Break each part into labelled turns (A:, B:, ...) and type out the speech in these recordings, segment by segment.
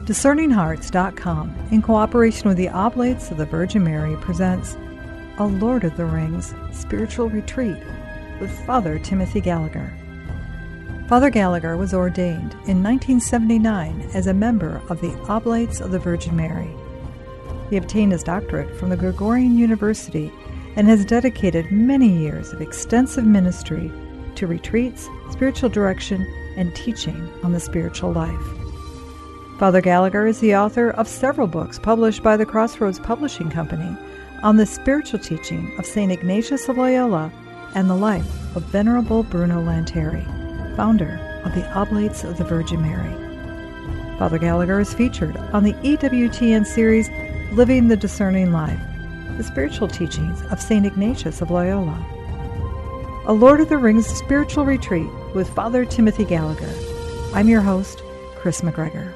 A: DiscerningHearts.com, in cooperation with the Oblates of the Virgin Mary, presents A Lord of the Rings Spiritual Retreat with Father Timothy Gallagher. Father Gallagher was ordained in 1979 as a member of the Oblates of the Virgin Mary. He obtained his doctorate from the Gregorian University and has dedicated many years of extensive ministry to retreats, spiritual direction, and teaching on the spiritual life. Father Gallagher is the author of several books published by the Crossroads Publishing Company on the spiritual teaching of St. Ignatius of Loyola and the life of Venerable Bruno Lanteri, founder of the Oblates of the Virgin Mary. Father Gallagher is featured on the EWTN series Living the Discerning Life, the spiritual teachings of St. Ignatius of Loyola. A Lord of the Rings Spiritual Retreat with Father Timothy Gallagher. I'm your host, Chris McGregor.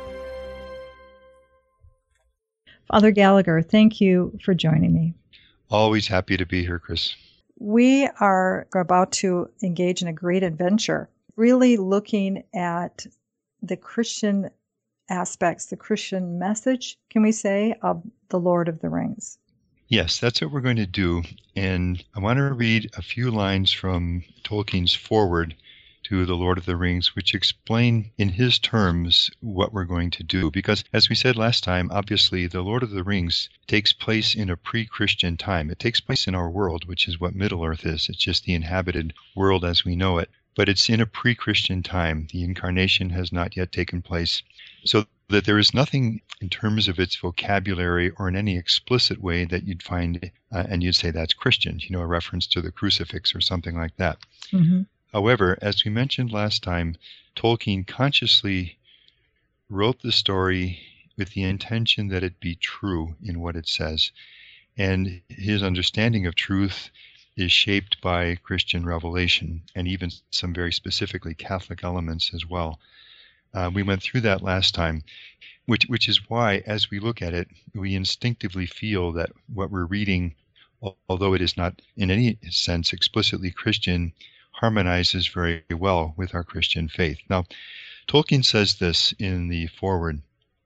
A: Father Gallagher, thank you for joining me.
B: Always happy to be here, Chris.
A: We are about to engage in a great adventure, really looking at the Christian aspects, the Christian message, can we say, of the Lord of the Rings.
B: Yes, that's what we're going to do. And I want to read a few lines from Tolkien's foreword to The Lord of the Rings, which explain in his terms what we're going to do. Because, as we said last time, obviously, The Lord of the Rings takes place in a pre-Christian time. It takes place in our world, which is what Middle-earth is. It's just the inhabited world as we know it. But it's in a pre-Christian time. The incarnation has not yet taken place. So that there is nothing in terms of its vocabulary or in any explicit way that you'd find, and you'd say that's Christian, a reference to the crucifix or something like that. Mm-hmm. However, as we mentioned last time, Tolkien consciously wrote the story with the intention that it be true in what it says. And his understanding of truth is shaped by Christian revelation and even some very specifically Catholic elements as well. We went through that last time, which is why, as we look at it, we instinctively feel that what we're reading, although it is not in any sense explicitly Christian, harmonizes very well with our Christian faith. Now, Tolkien says this in the foreword.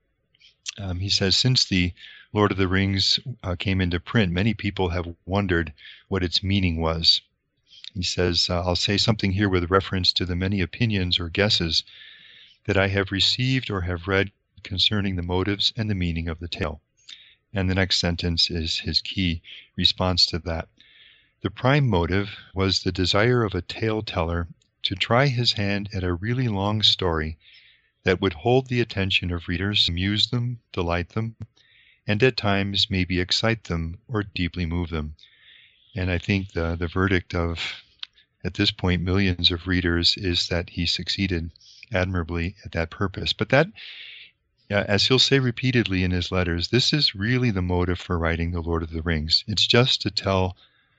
B: He says, since the Lord of the Rings came into print, many people have wondered what its meaning was. He says, I'll say something here with reference to the many opinions or guesses that I have received or have read concerning the motives and the meaning of the tale. And the next sentence is his key response to that. The prime motive was the desire of a tale-teller to try his hand at a really long story that would hold the attention of readers, amuse them, delight them, and at times maybe excite them or deeply move them. And I think the verdict of, at this point, millions of readers is that he succeeded admirably at that purpose. But that, as he'll say repeatedly in his letters, this is really the motive for writing The Lord of the Rings. It's just to tell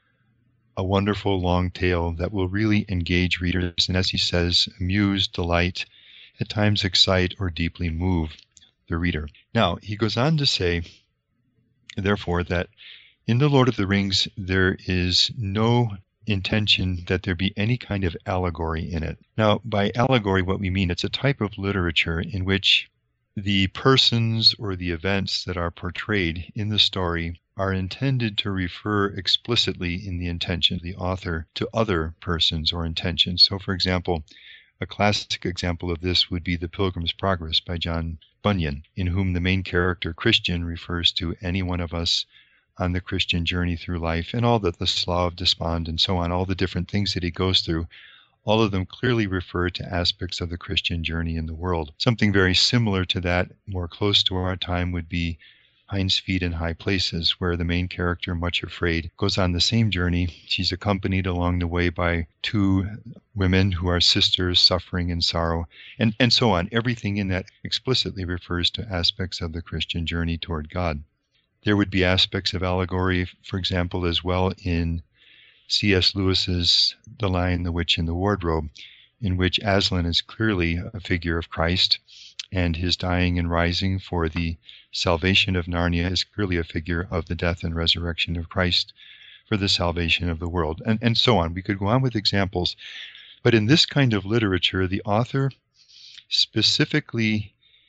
B: a wonderful long tale that will really engage readers, and as he says, amuse, delight, at times excite, or deeply move the reader. Now, he goes on to say, therefore, that in The Lord of the Rings there is no intention that there be any kind of allegory in it. Now, by allegory, what we mean, it's a type of literature in which the persons or the events that are portrayed in the story are intended to refer explicitly in the intention of the author to other persons or intentions. So, for example, a classic example of this would be The Pilgrim's Progress by John Bunyan, in whom the main character, Christian, refers to any one of us on the Christian journey through life, and all the Slough of Despond and so on, all the different things that he goes through, all of them clearly refer to aspects of the Christian journey in the world. Something very similar to that, more close to our time, would be Hind's Feet in High Places, where the main character, much afraid, goes on the same journey. She's accompanied along the way by two women who are sisters suffering in sorrow, and so on. Everything in that explicitly refers to aspects of the Christian journey toward God. There would be aspects of allegory, for example, as well in C.S. Lewis's The Lion, the Witch, and the Wardrobe, in which Aslan is clearly a figure of Christ, and his dying and rising for the salvation of Narnia is clearly a figure of the death and resurrection of Christ for the salvation of the world, and so on. We could go on with examples, but in this kind of literature, the author specifically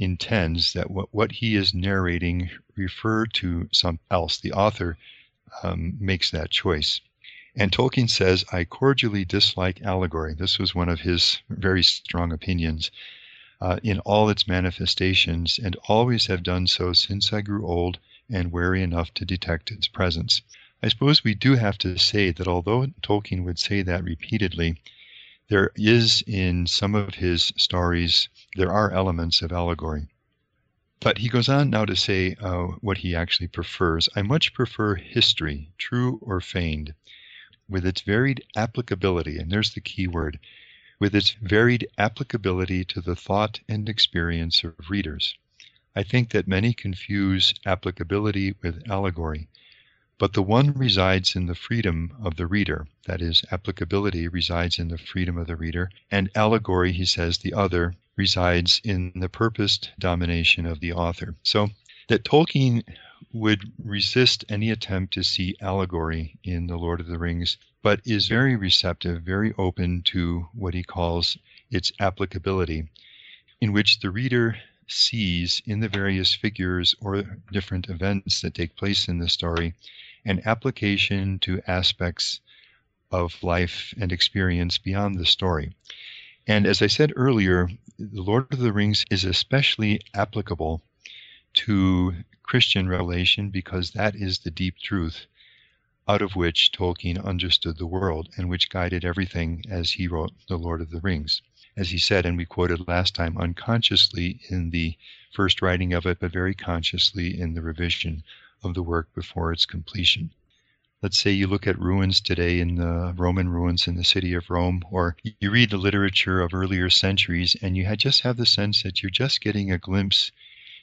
B: intends that what he is narrating refer to something else. The author makes that choice. And Tolkien says, I cordially dislike allegory. This was one of his very strong opinions in all its manifestations, and always have done so since I grew old and wary enough to detect its presence. I suppose we do have to say that although Tolkien would say that repeatedly, there is in some of his stories, there are elements of allegory. But he goes on now to say what he actually prefers. I much prefer history, true or feigned, with its varied applicability, and there's the key word, with its varied applicability to the thought and experience of readers. I think that many confuse applicability with allegory, but the one resides in the freedom of the reader. That is, applicability resides in the freedom of the reader, and allegory, he says, the other, resides in the purposed domination of the author. So that Tolkien would resist any attempt to see allegory in The Lord of the Rings, but is very receptive, very open to what he calls its applicability, in which the reader sees in the various figures or different events that take place in the story an application to aspects of life and experience beyond the story. And as I said earlier, The Lord of the Rings is especially applicable to Christian revelation because that is the deep truth out of which Tolkien understood the world and which guided everything as he wrote The Lord of the Rings. As he said, and we quoted last time, unconsciously in the first writing of it, but very consciously in the revision of the work before its completion. Let's say you look at ruins today in the Roman ruins in the city of Rome, or you read the literature of earlier centuries, and you just have the sense that you're just getting a glimpse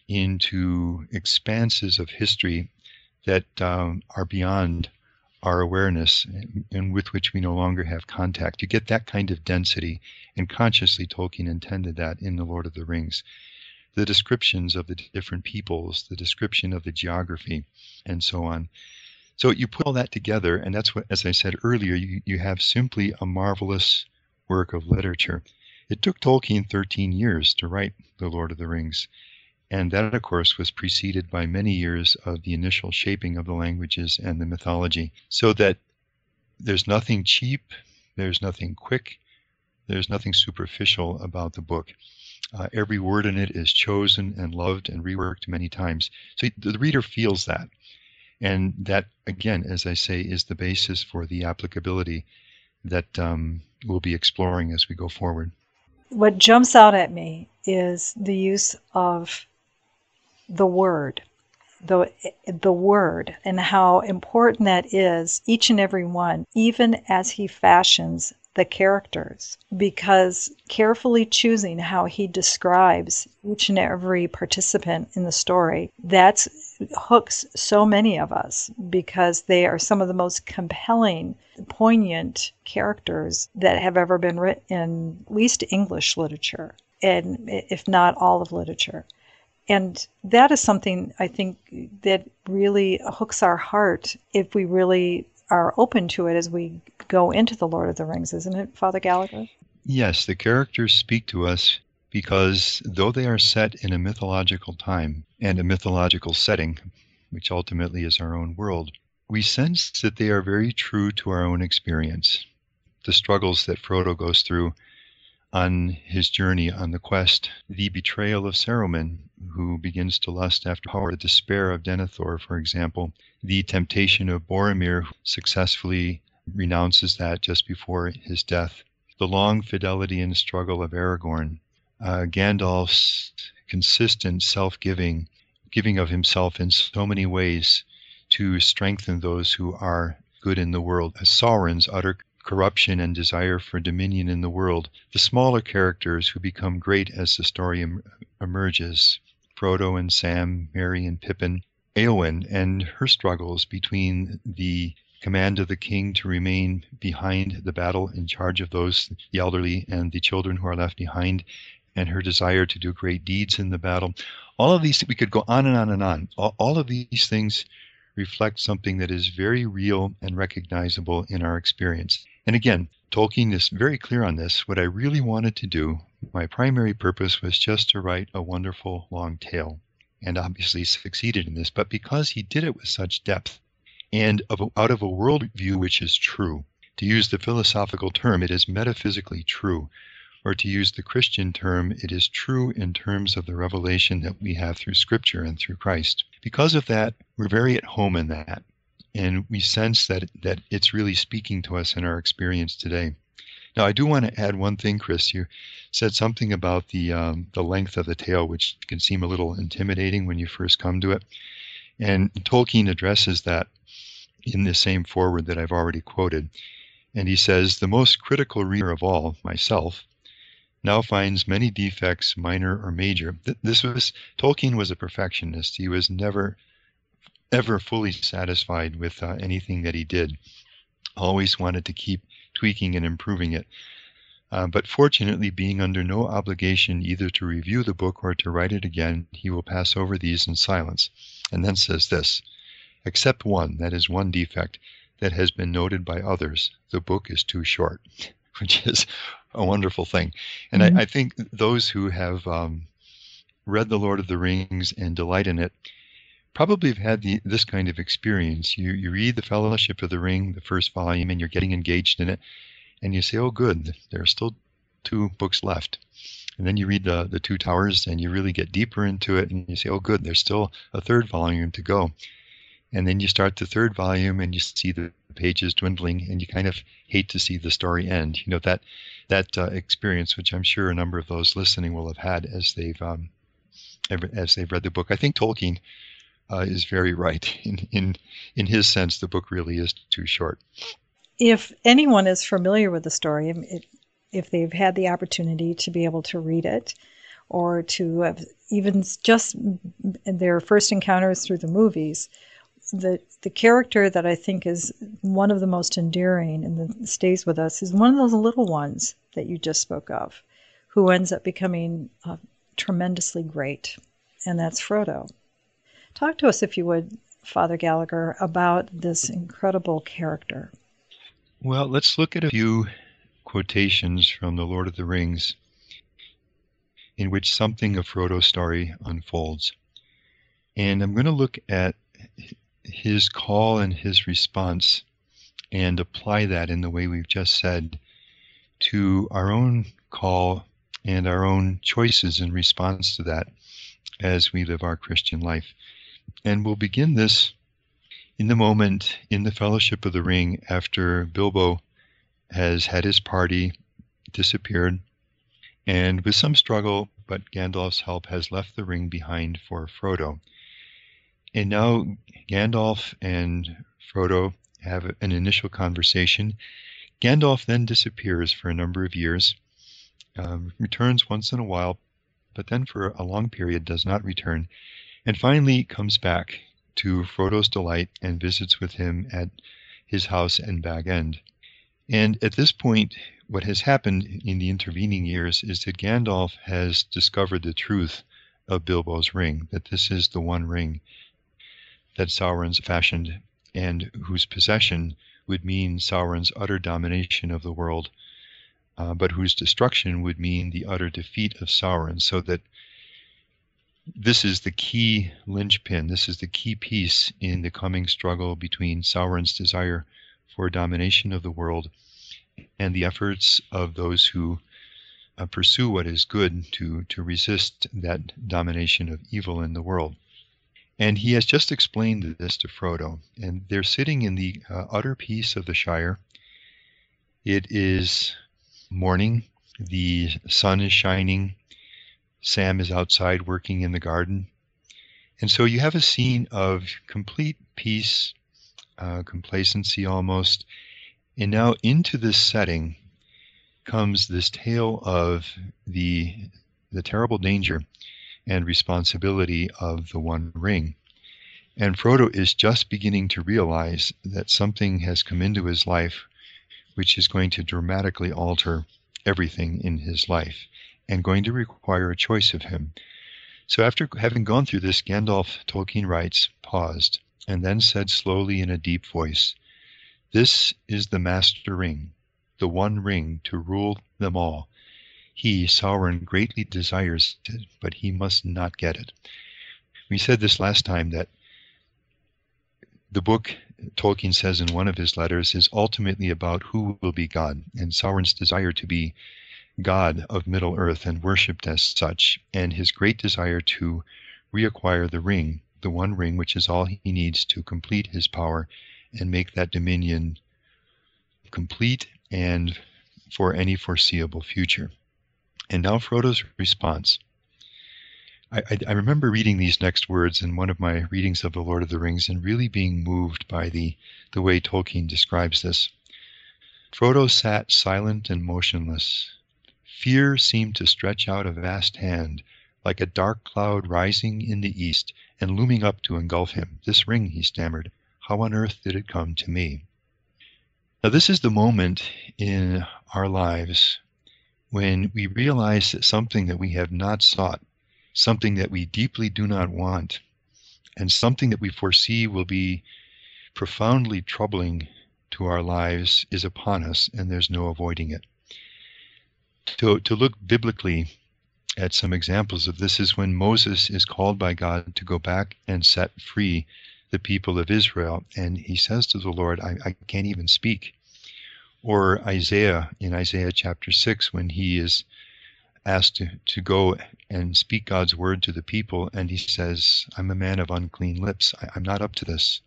B: into expanses of history that are beyond our awareness and with which we no longer have contact. You get that kind of density, and consciously Tolkien intended that in The Lord of the Rings. The descriptions of the different peoples, the description of the geography, and so on. So you put all that together, and that's what, as I said earlier, you have simply a marvelous work of literature. It took Tolkien 13 years to write The Lord of the Rings, and that, of course, was preceded by many years of the initial shaping of the languages and the mythology, so that there's nothing cheap, there's nothing quick, there's nothing superficial about the book. Every word in it is chosen and loved and reworked many times. So the reader feels that. And that, again, as I say, is the basis for the applicability that we'll be exploring as we go forward.
A: What jumps out at me is the use of the word, the word, and how important that is, each and every one, even as he fashions the characters, because carefully choosing how he describes each and every participant in the story, that hooks so many of us, because they are some of the most compelling, poignant characters that have ever been written in at least English literature, and if not all of literature. And that is something I think that really hooks our heart if we really are open to it as we go into The Lord of the Rings, isn't it, Father Gallagher?
B: Yes, the characters speak to us because though they are set in a mythological time and a mythological setting, which ultimately is our own world, we sense that they are very true to our own experience. The struggles that Frodo goes through on his journey on the quest, the betrayal of Saruman, who begins to lust after power, the despair of Denethor, for example, the temptation of Boromir, who successfully renounces that just before his death, the long fidelity and struggle of Aragorn, Gandalf's consistent self-giving, giving of himself in so many ways to strengthen those who are good in the world, Sauron's utter corruption and desire for dominion in the world, the smaller characters who become great as the story emerges, Frodo and Sam, Merry and Pippin, Éowyn and her struggles between the command of the king to remain behind the battle in charge of those, the elderly and the children who are left behind, and her desire to do great deeds in the battle. All of these, we could go on and on and on. All of these things reflect something that is very real and recognizable in our experience. And again, Tolkien is very clear on this. What I really wanted to do, my primary purpose was just to write a wonderful long tale, and obviously succeeded in this. But because he did it with such depth and out of a worldview which is true, to use the philosophical term, it is metaphysically true. Or to use the Christian term, it is true in terms of the revelation that we have through Scripture and through Christ. Because of that, we're very at home in that. And we sense that it's really speaking to us in our experience today. Now, I do want to add one thing, Chris. You said something about the length of the tale, which can seem a little intimidating when you first come to it. And Tolkien addresses that in the same foreword that I've already quoted. And he says, "The most critical reader of all, myself, now finds many defects, minor or major." Tolkien was a perfectionist. He was never ever fully satisfied with anything that he did. Always wanted to keep tweaking and improving it. But fortunately, being under no obligation either to review the book or to write it again, he will pass over these in silence. And then says this, "Except one, that is one defect, that has been noted by others. The book is too short," which is a wonderful thing. And I think those who have read The Lord of the Rings and delight in it probably have had this kind of experience. You read The Fellowship of the Ring, the first volume, and you're getting engaged in it, and you say, oh, good, there are still 2 books left. And then you read the Two Towers, and you really get deeper into it, and you say, oh, good, there's still a 3rd volume to go. And then you start the 3rd volume, and you see the pages dwindling, and you kind of hate to see the story end. You know, that experience, which I'm sure a number of those listening will have had as they've read the book. I think Tolkien is very right. In his sense, the book really is too short.
A: If anyone is familiar with the story, if they've had the opportunity to be able to read it, or to have even just their first encounters through the movies, the character that I think is one of the most endearing and that stays with us is one of those little ones that you just spoke of, who ends up becoming tremendously great, and that's Frodo. Talk to us, if you would, Father Gallagher, about this incredible character.
B: Well, let's look at a few quotations from The Lord of the Rings in which something of Frodo's story unfolds. And I'm going to look at his call and his response and apply that in the way we've just said to our own call and our own choices in response to that as we live our Christian life. And we'll begin this in the moment in the Fellowship of the Ring after Bilbo has had his party, disappeared, and with some struggle, but Gandalf's help, has left the ring behind for Frodo. And now Gandalf and Frodo have an initial conversation. Gandalf then disappears for a number of years, returns once in a while, but then for a long period does not return, and finally comes back to Frodo's delight and visits with him at his house in Bag End. And at this point, what has happened in the intervening years is that Gandalf has discovered the truth of Bilbo's ring, that this is the one ring that Sauron's fashioned and whose possession would mean Sauron's utter domination of the world, but whose destruction would mean the utter defeat of Sauron, so that this is the key linchpin, this is the key piece in the coming struggle between Sauron's desire for domination of the world and the efforts of those who pursue what is good to resist that domination of evil in the world. And he has just explained this to Frodo, and they're sitting in the utter peace of the Shire. It is morning, the sun is shining, Sam is outside working in the garden. And so you have a scene of complete peace, complacency almost. And now into this setting comes this tale of the terrible danger and responsibility of the One Ring. And Frodo is just beginning to realize that something has come into his life which is going to dramatically alter everything in his life and going to require a choice of him. So after having gone through this, Gandalf, Tolkien writes, paused, and then said slowly in a deep voice, "This is the Master Ring. the One Ring to rule them all. He, Sauron, greatly desires it, but he must not get it. We said this last time, that the book, Tolkien says in one of his letters, is ultimately about who will be God, and Sauron's desire to be God of Middle-earth and worshipped as such, and his great desire to reacquire the ring, the One Ring, which is all he needs to complete his power and make that dominion complete and for any foreseeable future. And now Frodo's response. I remember reading these next words in one of my readings of The Lord of the Rings and really being moved by the way Tolkien describes this. Frodo sat silent and motionless. Fear seemed to stretch out a vast hand, like a dark cloud rising in the east and looming up to engulf him. This ring, he stammered, how on earth did it come to me? Now this is the moment in our lives when we realize that something that we have not sought, something that we deeply do not want, and something that we foresee will be profoundly troubling to our lives is upon us, and there's no avoiding it. To look biblically at some examples of this is when Moses is called by God to go back and set free the people of Israel, and he says to the Lord, I can't even speak. Or Isaiah, in Isaiah chapter 6, when he is asked to go and speak God's word to the people, and he says, I'm a man of unclean lips. I'm not up to this.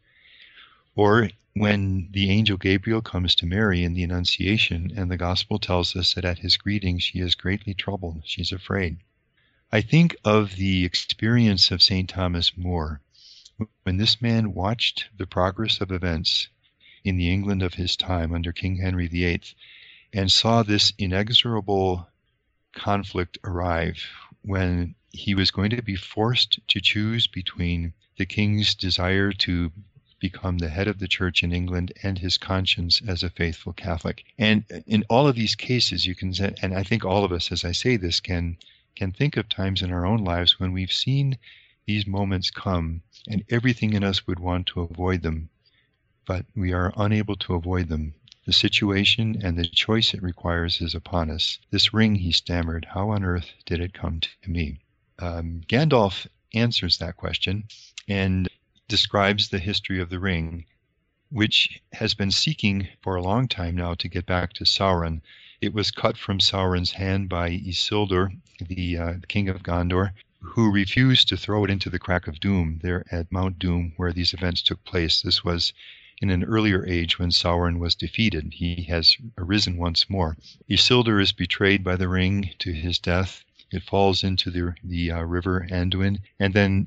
B: Or when the angel Gabriel comes to Mary in the Annunciation, and the gospel tells us that at his greeting she is greatly troubled, she's afraid. I think of the experience of St. Thomas More, when this man watched the progress of events in the England of his time under King Henry VIII, and saw this inexorable conflict arrive when he was going to be forced to choose between the king's desire to become the head of the church in England and his conscience as a faithful Catholic. And in all of these cases, you can, and I think all of us, as I say this, can think of times in our own lives when we've seen these moments come and everything in us would want to avoid them, but we are unable to avoid them. The situation and the choice it requires is upon us. This ring, he stammered, how on earth did it come to me? Gandalf answers that question and describes the history of the ring, which has been seeking for a long time now to get back to Sauron. It was cut from Sauron's hand by Isildur, the king of Gondor, who refused to throw it into the crack of doom there at Mount Doom, where these events took place. This was in an earlier age when Sauron was defeated. He has arisen once more. Isildur is betrayed by the ring to his death. It falls into the river Anduin, and then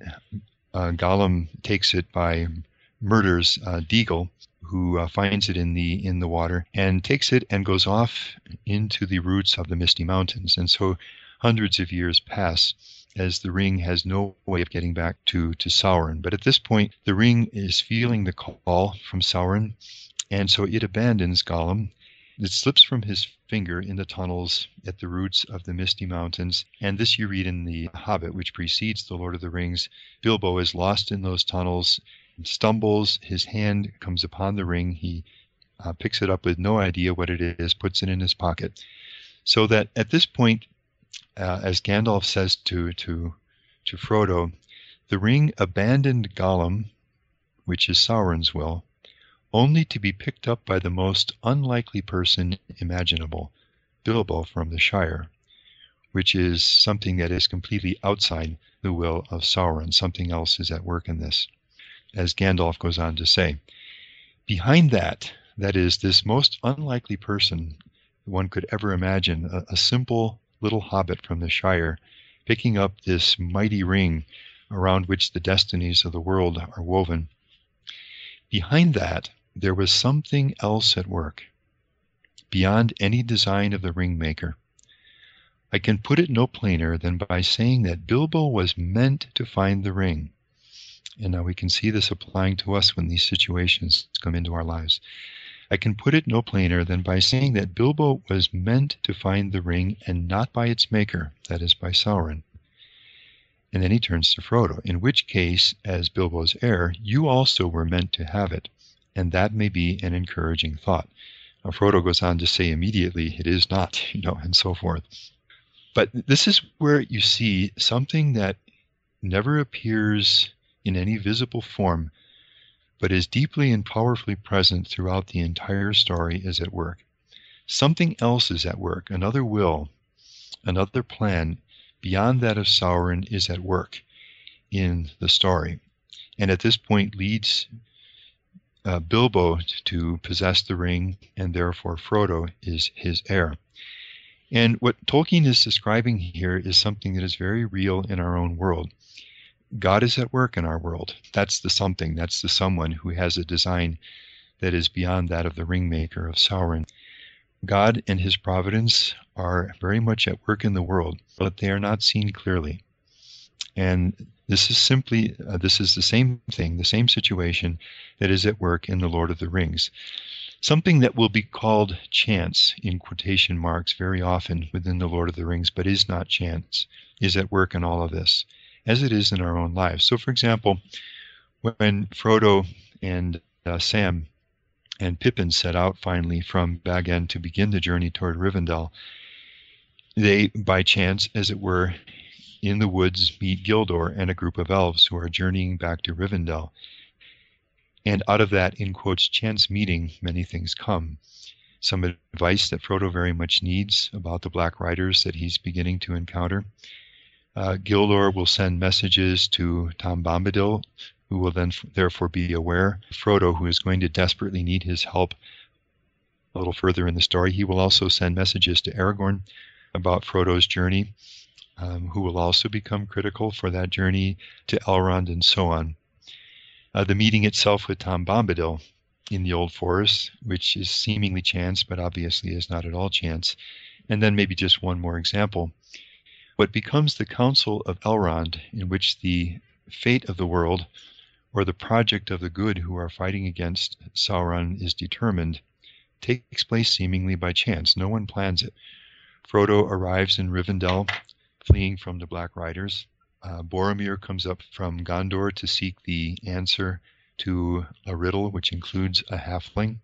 B: Gollum takes it murders Deagol, who finds it in the water, and takes it and goes off into the roots of the Misty Mountains. And so hundreds of years pass as the ring has no way of getting back to Sauron. But at this point, the ring is feeling the call from Sauron, and so it abandons Gollum. It slips from his finger in the tunnels at the roots of the Misty Mountains, and this you read in The Hobbit, which precedes The Lord of the Rings. Bilbo is lost in those tunnels, stumbles, his hand comes upon the ring, he picks it up with no idea what it is, puts it in his pocket. So that at this point, as Gandalf says to Frodo, the ring abandoned Gollum, which is Sauron's will, only to be picked up by the most unlikely person imaginable, Bilbo from the Shire, which is something that is completely outside the will of Sauron. Something else is at work in this, as Gandalf goes on to say. Behind that is this most unlikely person one could ever imagine, a simple little hobbit from the Shire, picking up this mighty ring around which the destinies of the world are woven. Behind that, there was something else at work, beyond any design of the ring maker. I can put it no plainer than by saying that Bilbo was meant to find the ring. And now we can see this applying to us when these situations come into our lives. I can put it no plainer than by saying that Bilbo was meant to find the ring and not by its maker, that is, by Sauron. And then he turns to Frodo, in which case, as Bilbo's heir, you also were meant to have it, and that may be an encouraging thought. Frodo goes on to say immediately, it is not, and so forth. But this is where you see something that never appears in any visible form, but is deeply and powerfully present throughout the entire story is at work. Something else is at work, another will, another plan beyond that of Sauron is at work in the story. And at this point leads Bilbo to possess the ring, and therefore Frodo is his heir. And what Tolkien is describing here is something that is very real in our own world. God is at work in our world. That's the something, that's the someone who has a design that is beyond that of the ringmaker of Sauron. God and his providence are very much at work in the world, but they are not seen clearly. And this is the same thing, the same situation that is at work in The Lord of the Rings. Something that will be called chance, in quotation marks, very often within The Lord of the Rings, but is not chance, is at work in all of this, as it is in our own lives. So, for example, when Frodo and Sam and Pippin set out finally from Bag End to begin the journey toward Rivendell, they, by chance, as it were, in the woods meet Gildor and a group of elves who are journeying back to Rivendell. And out of that, in quotes, chance meeting, many things come. Some advice that Frodo very much needs about the Black Riders that he's beginning to encounter. Gildor will send messages to Tom Bombadil, who will then therefore be aware. Frodo, who is going to desperately need his help a little further in the story, he will also send messages to Aragorn about Frodo's journey, who will also become critical for that journey, to Elrond, and so on. The meeting itself with Tom Bombadil in the Old Forest, which is seemingly chance, but obviously is not at all chance. And then maybe just one more example. What becomes the Council of Elrond, in which the fate of the world, or the project of the good who are fighting against Sauron, is determined, takes place seemingly by chance. No one plans it. Frodo arrives in Rivendell, fleeing from the Black Riders. Boromir comes up from Gondor to seek the answer to a riddle which includes a halfling.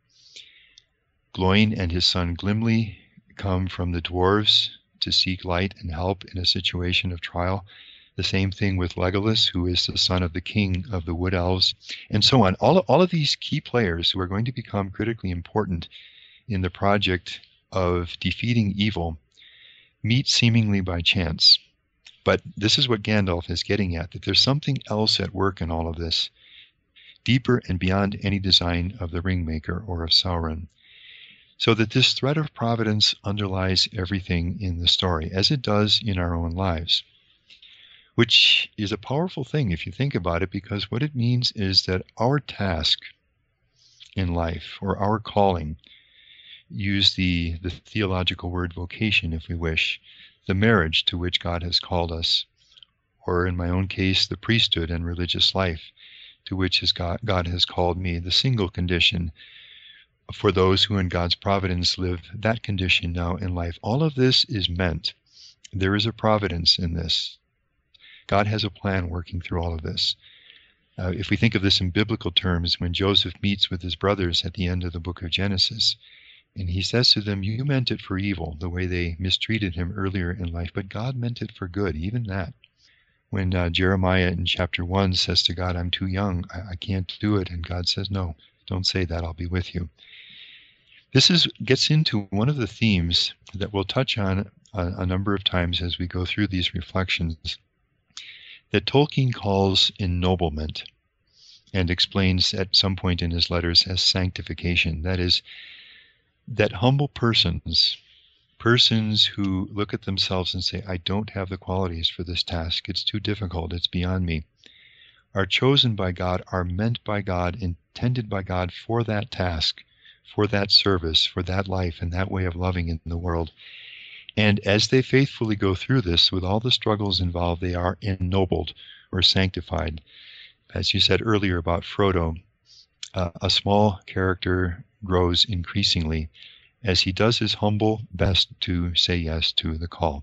B: Gloin and his son Gimli come from the dwarves to seek light and help in a situation of trial. The same thing with Legolas, who is the son of the king of the Wood Elves, and so on. All of these key players who are going to become critically important in the project of defeating evil meet seemingly by chance. But this is what Gandalf is getting at, that there's something else at work in all of this, deeper and beyond any design of the Ringmaker or of Sauron. So that this thread of providence underlies everything in the story, as it does in our own lives, which is a powerful thing if you think about it, because what it means is that our task in life, or our calling, use the theological word vocation if we wish, the marriage to which God has called us, or in my own case, the priesthood and religious life to which God has called me, the single condition for those who in God's providence live that condition now in life. All of this is meant. There is a providence in this. God has a plan working through all of this. If we think of this in biblical terms, when Joseph meets with his brothers at the end of the book of Genesis, and he says to them, you meant it for evil, the way they mistreated him earlier in life, but God meant it for good, even that. When Jeremiah in chapter 1 says to God, I'm too young, I can't do it, and God says, no, don't say that, I'll be with you. This gets into one of the themes that we'll touch on a number of times as we go through these reflections, that Tolkien calls ennoblement, and explains at some point in his letters as sanctification. That is, that humble persons who look at themselves and say, I don't have the qualities for this task, it's too difficult, it's beyond me, are chosen by God, are meant by God, intended by God for that task, for that service, for that life, and that way of loving in the world. And as they faithfully go through this, with all the struggles involved, they are ennobled or sanctified. As you said earlier about Frodo, a small character grows increasingly as he does his humble best to say yes to the call.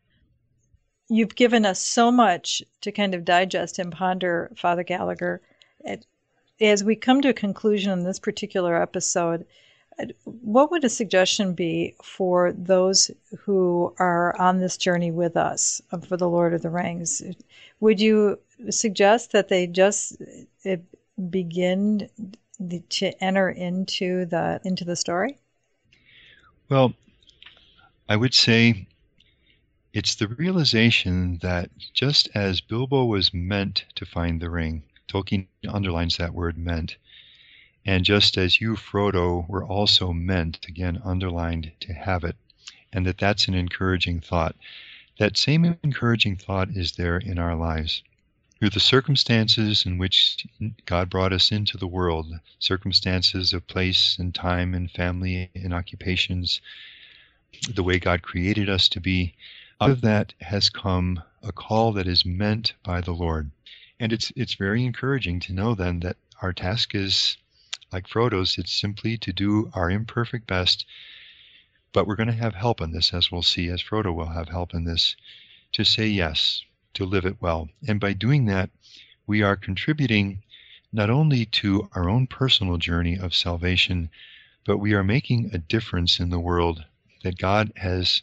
A: You've given us so much to kind of digest and ponder, Father Gallagher. As we come to a conclusion in this particular episode, What would a suggestion be for those who are on this journey with us for the Lord of the Rings? Would you suggest that they just begin to enter into the story?
B: Well, I would say it's the realization that just as Bilbo was meant to find the ring, Tolkien underlines that word meant, and just as you, Frodo, were also meant, again underlined, to have it, and that's an encouraging thought. That same encouraging thought is there in our lives. Through the circumstances in which God brought us into the world, circumstances of place and time and family and occupations, the way God created us to be, out of that has come a call that is meant by the Lord. And it's very encouraging to know then that our task is, like Frodo's, it's simply to do our imperfect best, but we're going to have help in this, as we'll see, as Frodo will have help in this, to say yes, to live it well. And by doing that, we are contributing not only to our own personal journey of salvation, but we are making a difference in the world that God has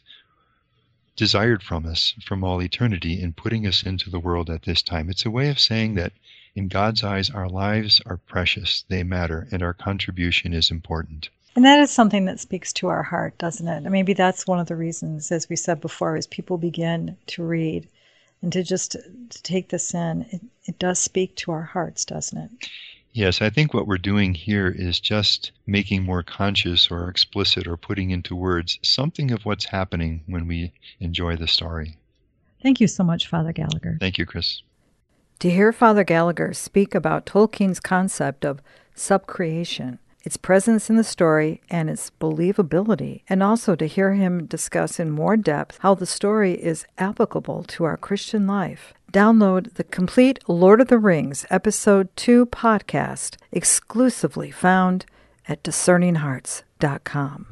B: desired from us from all eternity in putting us into the world at this time. It's a way of saying that in God's eyes, our lives are precious, they matter, and our contribution is important.
A: And that is something that speaks to our heart, doesn't it? Maybe that's one of the reasons, as we said before, as people begin to read and to take this in, it does speak to our hearts, doesn't it?
B: Yes, I think what we're doing here is just making more conscious or explicit or putting into words something of what's happening when we enjoy the story.
A: Thank you so much, Father Gallagher.
B: Thank you, Chris.
A: To hear Father Gallagher speak about Tolkien's concept of subcreation, its presence in the story, and its believability, and also to hear him discuss in more depth how the story is applicable to our Christian life, download the complete Lord of the Rings Episode 2 podcast, exclusively found at discerninghearts.com.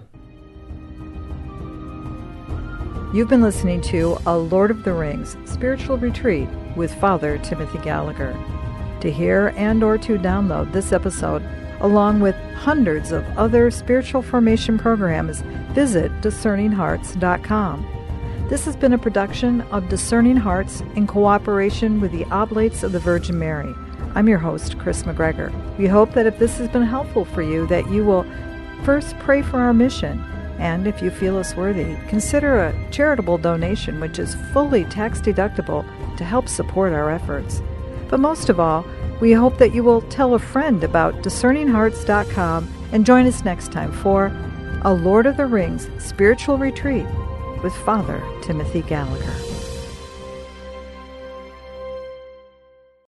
A: You've been listening to A Lord of the Rings Spiritual Retreat with Father Timothy Gallagher. To hear and or to download this episode, along with hundreds of other spiritual formation programs, visit discerninghearts.com. This has been a production of Discerning Hearts in cooperation with the Oblates of the Virgin Mary. I'm your host, Chris McGregor. We hope that if this has been helpful for you, that you will first pray for our mission, and if you feel us worthy, consider a charitable donation, which is fully tax-deductible, to help support our efforts. But most of all, we hope that you will tell a friend about discerninghearts.com and join us next time for A Lord of the Rings Spiritual Retreat with Father Timothy Gallagher.